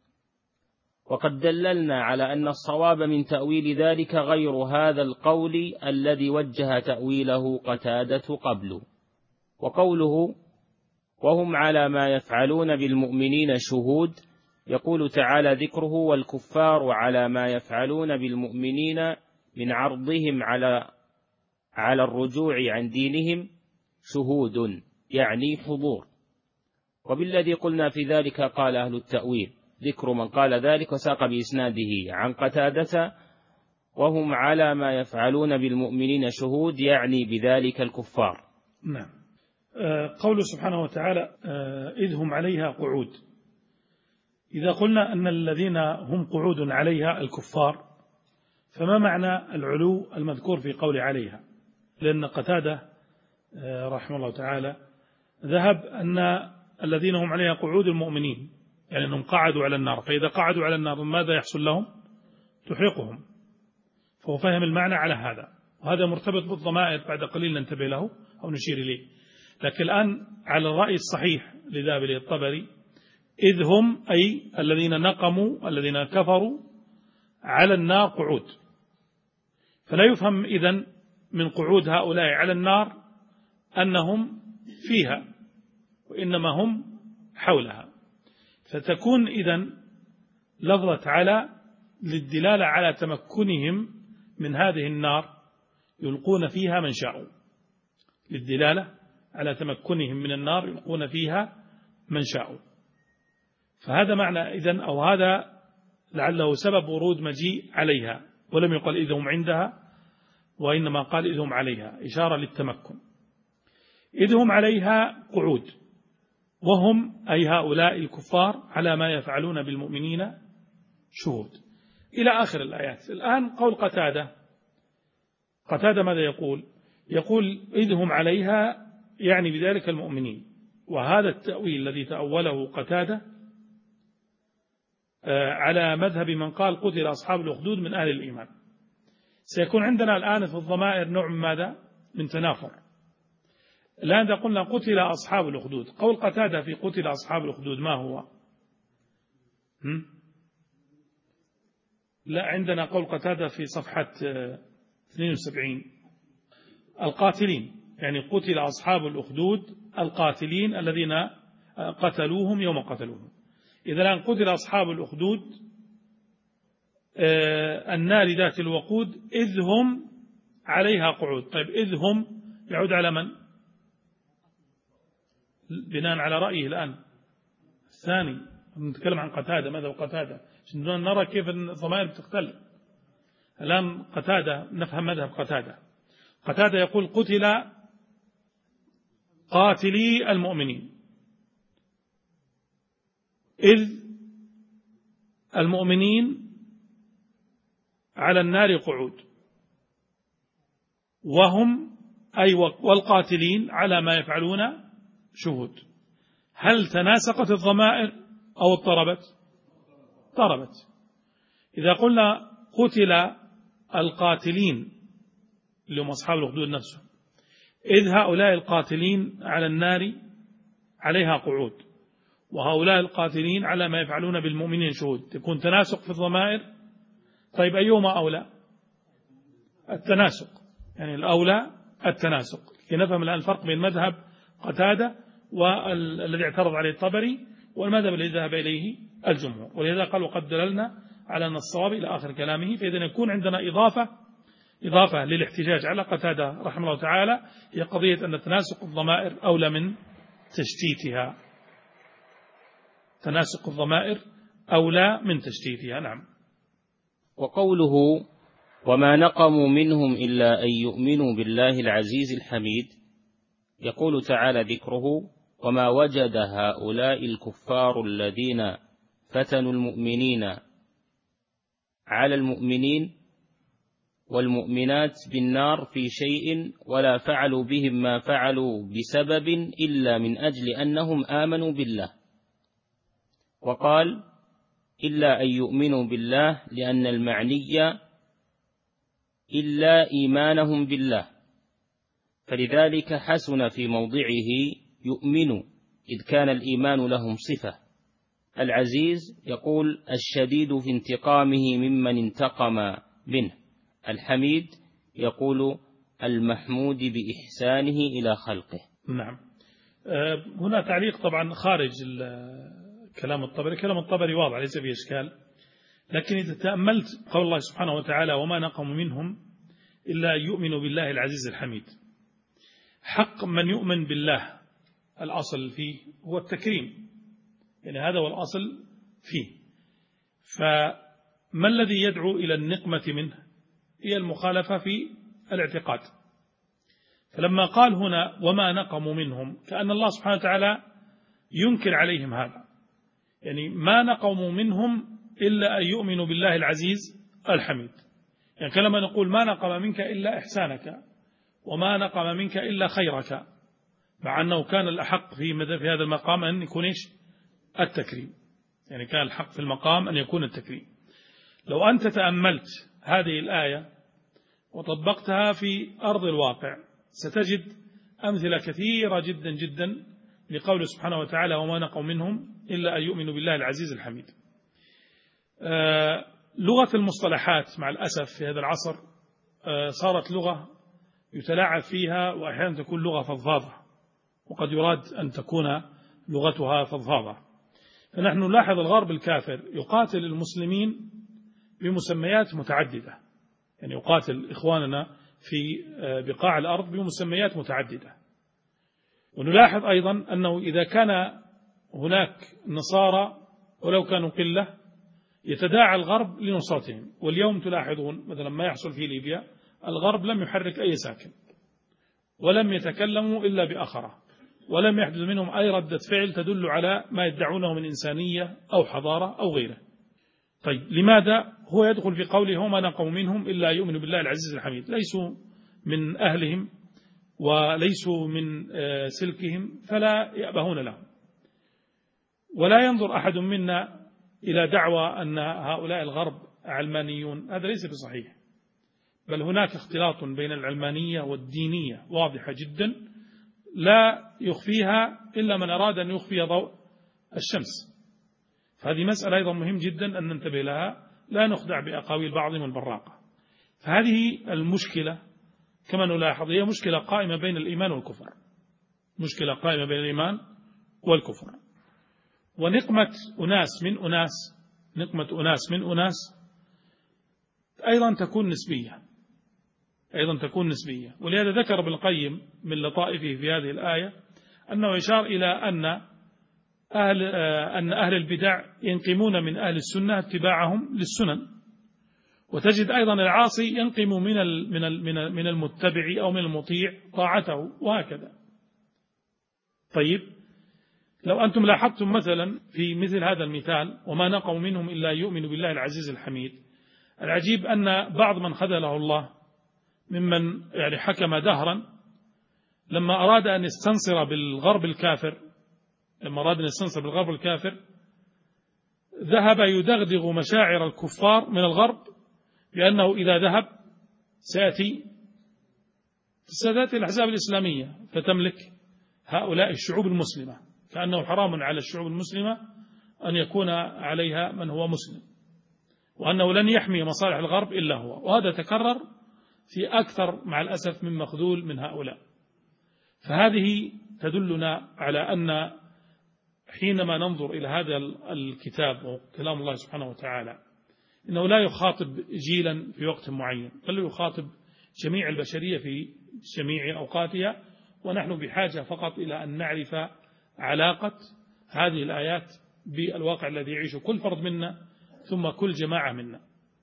وقد دللنا على أن الصواب من تأويل ذلك غير هذا القول الذي وجه تأويله قتادة قبله. وقوله وهم على ما يفعلون بالمؤمنين شهود، يقول تعالى ذكره والكفار على ما يفعلون بالمؤمنين من عرضهم على على الرجوع عن دينهم شهود، يعني حضور. وبالذي قلنا في ذلك قال أهل التأويل ذكر من قال ذلك، وساق بإسناده عن قتادة وهم على ما يفعلون بالمؤمنين شهود، يعني بذلك الكفار. نعم. قوله سبحانه وتعالى إذ هم عليها قعود، إذا قلنا أن الذين هم قعود عليها الكفار، فما معنى العلو المذكور في قول عليها؟ لأن قتادة رحمه الله تعالى ذهب أن الذين هم عليها قعود المؤمنين، يعني أنهم قعدوا على النار، فإذا قعدوا على النار ماذا يحصل لهم؟ تحرقهم. فهو فهم المعنى على هذا، وهذا مرتبط بالضمائر بعد قليل ننتبه له أو نشير إليه. لكن الآن على الرأي الصحيح لذهب إليه الطبري إذ هم أي الذين نقموا الذين كفروا على النار قعود، فلا يفهم إذن من قعود هؤلاء على النار أنهم فيها، وإنما هم حولها. فتكون إذن لفظة على للدلالة على تمكنهم من هذه النار يلقون فيها من شاءوا، للدلالة على تمكنهم من النار يلقون فيها من شاءوا. فهذا معنى إذن، أو هذا لعله سبب ورود مجيء عليها، ولم يقل إذ هم عندها، وإنما قال إذ هم عليها، إشارة للتمكن. إذ هم عليها قعود وهم أي هؤلاء الكفار على ما يفعلون بالمؤمنين شهود، إلى آخر الآيات. الآن قول قتادة، قتادة ماذا يقول؟ يقول إذ هم عليها يعني بذلك المؤمنين. وهذا التأويل الذي تأوله قتادة على مذهب من قال قتل أصحاب الأخدود من أهل الإيمان. سيكون عندنا الآن في الضمائر نوع من ماذا؟ من تنافر. الآن إذا قلنا قتل أصحاب الأخدود، قول قتادة في قتل أصحاب الأخدود ما هو؟ هم؟ لا، عندنا قول قتادة في صفحة اثنين وسبعين القاتلين، يعني قتل أصحاب الأخدود القاتلين الذين قتلوهم يوم قتلوهم. إذا الآن قتل أصحاب الأخدود النار ذات الوقود إذ هم عليها قعود. طيب إذ هم يعود على من؟ بناء على رأيه الآن الثاني، نتكلم عن قتادة. ماذا قتادة؟ عشان نرى كيف الضمائر بتختلف. الآن قتادة نفهم مذهب قتادة. قتادة يقول قتل قاتلي المؤمنين إذ المؤمنين على النار قعود، وهم أي والقاتلين على ما يفعلون شهود. هل تناسقت الضمائر أو اضطربت؟ اضطربت. إذا قلنا قتل القاتلين اللي هم أصحاب الأخدود نفسهم، إذ هؤلاء القاتلين على النار عليها قعود، وهؤلاء القاتلين على ما يفعلون بالمؤمنين شهود، تكون تناسق في الضمائر. طيب أيهما أولى؟ التناسق، يعني الأولى التناسق. نفهم الآن الفرق بين مذهب قتادة والذي اعترض عليه الطبري والمذهب الذي ذهب إليه الجمهور، ولذا قال وقد دللنا على أن الصواب إلى آخر كلامه. فإذا يكون عندنا إضافة إضافة للاحتجاج على قتادة رحمه الله تعالى، هي قضية أن تناسق الضمائر أولى من تشتيتها. تناسق الضمائر أولى من تشتيتها. نعم. وقوله وما نقموا منهم إلا أن يؤمنوا بالله العزيز الحميد، يقول تعالى ذكره وما وجد هؤلاء الكفار الذين فتنوا المؤمنين على المؤمنين والمؤمنات بالنار في شيء ولا فعلوا بهم ما فعلوا بسبب إلا من أجل أنهم آمنوا بالله. وقال إلا أن يؤمنوا بالله لأن المعني إلا إيمانهم بالله، فلذلك حسن في موضعه يؤمنوا إذ كان الإيمان لهم صفة. العزيز يقول الشديد في انتقامه ممن انتقم منه. الحميد يقول المحمود بإحسانه إلى خلقه. نعم. هنا تعليق طبعا خارج كلام الطبري. كلام الطبري واضح ليس فيه إشكال، لكن إذا تأملت قول الله سبحانه وتعالى وما نقموا منهم إلا يؤمنوا بالله العزيز الحميد، حق من يؤمن بالله الأصل فيه هو التكريم، يعني هذا هو الأصل فيه. فما الذي يدعو إلى النقمة منه؟ هي المخالفة في الاعتقاد. فلما قال هنا وما نقموا منهم، كأن الله سبحانه وتعالى ينكر عليهم هذا، يعني ما نقموا منهم إلا أن يؤمنوا بالله العزيز الحميد. يعني كلما نقول ما نقم منك إلا إحسانك وما نقم منك إلا خيرك، مع أنه كان الأحق في في هذا المقام أن يكون إيش؟ التكريم، يعني كان الحق في المقام أن يكون التكريم. لو أنت تأملت هذه الآية وطبقتها في أرض الواقع ستجد أمثلة كثيرة جدا جدا لقوله سبحانه وتعالى وما نقموا منهم إلا أن يؤمنوا بالله العزيز الحميد. آه لغة المصطلحات مع الأسف في هذا العصر آه صارت لغة يتلاعب فيها، وأحيانا تكون لغة فضفاضة، وقد يراد أن تكون لغتها فضفاضة. فنحن نلاحظ الغرب الكافر يقاتل المسلمين بمسميات متعددة، يعني يقاتل إخواننا في بقاع الأرض بمسميات متعددة. ونلاحظ أيضا أنه إذا كان هناك نصارى ولو كانوا قلة يتداعى الغرب لنصرتهم. واليوم تلاحظون مثلا ما يحصل في ليبيا، الغرب لم يحرك أي ساكن ولم يتكلموا إلا بأخرة، ولم يحدث منهم أي ردة فعل تدل على ما يدعونه من إنسانية أو حضارة أو غيره. طيب لماذا هو يدخل في قوله وما نقموا منهم إلا يؤمنوا بالله العزيز الحميد؟ ليسوا من أهلهم وليسوا من سلكهم فلا يأبهون لهم. ولا ينظر أحد منا إلى دعوى أن هؤلاء الغرب علمانيون، هذا ليس بصحيح، بل هناك اختلاط بين العلمانية والدينية واضحة جدا لا يخفيها إلا من أراد أن يخفي ضوء الشمس. فهذه مسألة أيضا مهم جدا أن ننتبه لها، لا نخدع بأقاويل بعضهم البراقة. فهذه المشكلة كما نلاحظ هي مشكلة قائمة بين الإيمان والكفر، مشكلة قائمة بين الإيمان والكفر. ونقمة أناس من أناس نقمة أناس من أناس أيضا تكون نسبية، أيضا تكون نسبية. ولهذا ذكر ابن القيم من لطائفه في هذه الآية أنه يشار إلى أن أهل, أن أهل البدع ينقمون من أهل السنة اتباعهم للسنن، وتجد أيضا العاصي ينقم من من من المتبع أو من المطيع طاعته وهكذا. طيب، لو أنتم لاحظتم مثلا في مثل هذا المثال وما نقموا منهم إلا يؤمنوا بالله العزيز الحميد، العجيب أن بعض من خذله الله ممن يعني حكم دهرا لما أراد أن يستنصر بالغرب الكافر لما أراد أن يستنصر بالغرب الكافر ذهب يدغدغ مشاعر الكفار من الغرب بأنه إذا ذهب سيأتي ستأتي الأحزاب الإسلامية فتملك هؤلاء الشعوب المسلمة، كأنه حرام على الشعوب المسلمة أن يكون عليها من هو مسلم، وأنه لن يحمي مصالح الغرب إلا هو. وهذا تكرر في أكثر مع الأسف من مخذول من هؤلاء. فهذه تدلنا على أن حينما ننظر إلى هذا الكتاب وكلام الله سبحانه وتعالى إنه لا يخاطب جيلا في وقت معين، بل يخاطب جميع البشرية في جميع أوقاتها، ونحن بحاجة فقط إلى أن نعرف علاقة هذه الآيات بالواقع الذي يعيشه كل فرد منا ثم كل جماعة منا.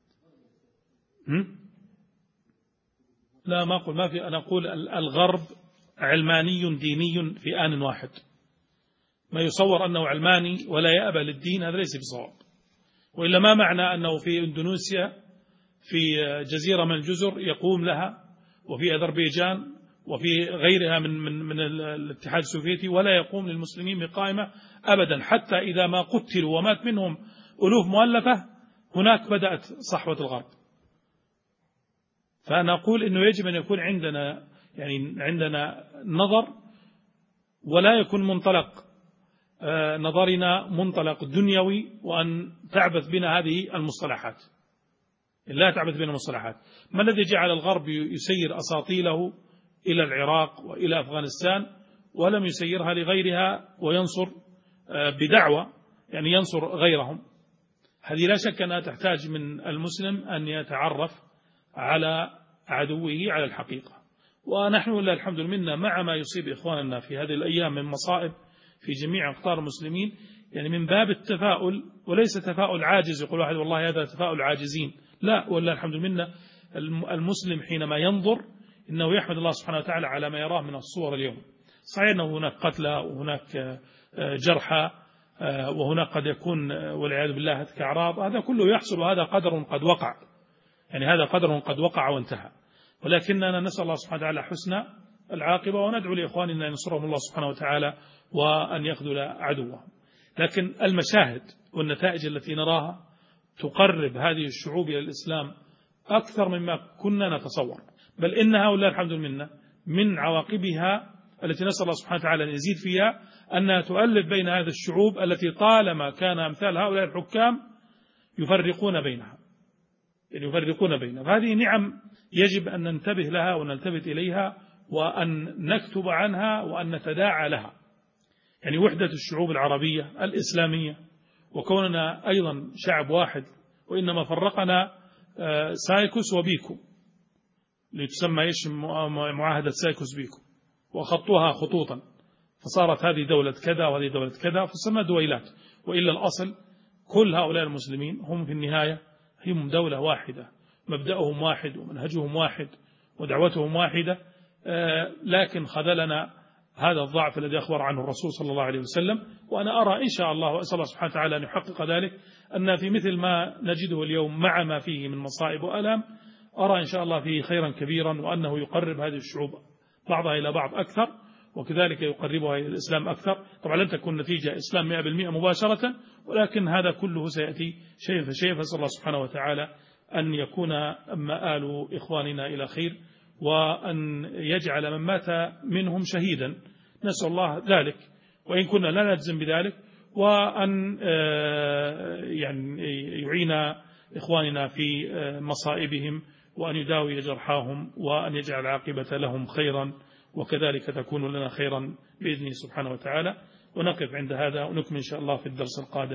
لا ما أقول ما في، أنا أقول الغرب علماني ديني في آن واحد. ما يصور أنه علماني ولا يأبى للدين هذا ليس بصواب، وإلا ما معنى أنه في إندونيسيا في جزيرة من الجزر يقوم لها، وفي أذربيجان وفي غيرها من من من الاتحاد السوفيتي ولا يقوم للمسلمين بقائمة أبدا، حتى إذا ما قتلوا ومات منهم ألوف مؤلفة هناك بدأت صحوة الغرب. فأنا أقول إنه يجب أن يكون عندنا يعني عندنا نظر، ولا يكون منطلق نظرنا منطلق دنيوي وأن تعبث بنا هذه المصطلحات، لا تعبث بنا المصطلحات. ما الذي جعل الغرب يسير أساطيله إلى العراق وإلى أفغانستان ولم يسيرها لغيرها وينصر بدعوة يعني ينصر غيرهم؟ هذه لا شك أنها تحتاج من المسلم أن يتعرف على عدوه على الحقيقة. ونحن لله الحمد لله مع ما يصيب إخواننا في هذه الأيام من مصائب في جميع أقطار المسلمين، يعني من باب التفاؤل، وليس تفاؤل عاجز يقول واحد والله هذا تفاؤل عاجزين، لا، والله الحمد لله المسلم حينما ينظر إنه يحمد الله سبحانه وتعالى على ما يراه من الصور اليوم. صحيح أنه هناك قتلى وهناك جرحى وهناك قد يكون والعياذ بالله هتك أعراض، هذا كله يحصل وهذا قدر قد وقع، يعني هذا قدر قد وقع وانتهى. ولكننا نسأل الله سبحانه وتعالى حسن العاقبة وندعو لإخواننا أن ينصرهم الله سبحانه وتعالى وأن يخذل عدوهم. لكن المشاهد والنتائج التي نراها تقرب هذه الشعوب إلى الإسلام أكثر مما كنا نتصور، بل إن هؤلاء الحمد لله من عواقبها التي نسأل الله سبحانه وتعالى أن يزيد فيها أنها تؤلف بين هذه الشعوب التي طالما كان أمثال هؤلاء الحكام يفرقون بينها، يعني يفرقون بينها. فهذه نعم يجب أن ننتبه لها ونلتفت إليها وأن نكتب عنها وأن نتداعى لها، يعني وحدة الشعوب العربية الإسلامية، وكوننا أيضا شعب واحد، وإنما فرقنا سايكوس وبيكو لتسمى إيش معاهدة سايكوس بيكو، وخطوها خطوطا فصارت هذه دولة كذا وهذه دولة كذا فسمى دويلات، وإلا الأصل كل هؤلاء المسلمين هم في النهاية هم دولة واحدة، مبدأهم واحد ومنهجهم واحد ودعوتهم واحدة. لكن خذلنا هذا الضعف الذي أخبر عنه الرسول صلى الله عليه وسلم. وأنا أرى إن شاء الله وأسأل الله سبحانه وتعالى أن يحقق ذلك، أن في مثل ما نجده اليوم مع ما فيه من مصائب وألام أرى إن شاء الله فيه خيرا كبيرا، وأنه يقرب هذه الشعوب بعضها إلى بعض أكثر، وكذلك يقربها إلى الإسلام أكثر. طبعا لن تكون نتيجة إسلام مئة بالمئة مباشرة، ولكن هذا كله سيأتي شيء فشيء. فأسأل الله سبحانه وتعالى أن يكون مآل إخواننا إلى خير، وأن يجعل من مات منهم شهيدا، نسأل الله ذلك وإن كنا لا نجزم بذلك، وأن يعني يعين إخواننا في مصائبهم وأن يداوي جرحاهم وأن يجعل عاقبة لهم خيرا، وكذلك تكون لنا خيرا بإذنه سبحانه وتعالى. ونقف عند هذا ونكمل إن شاء الله في الدرس القادم.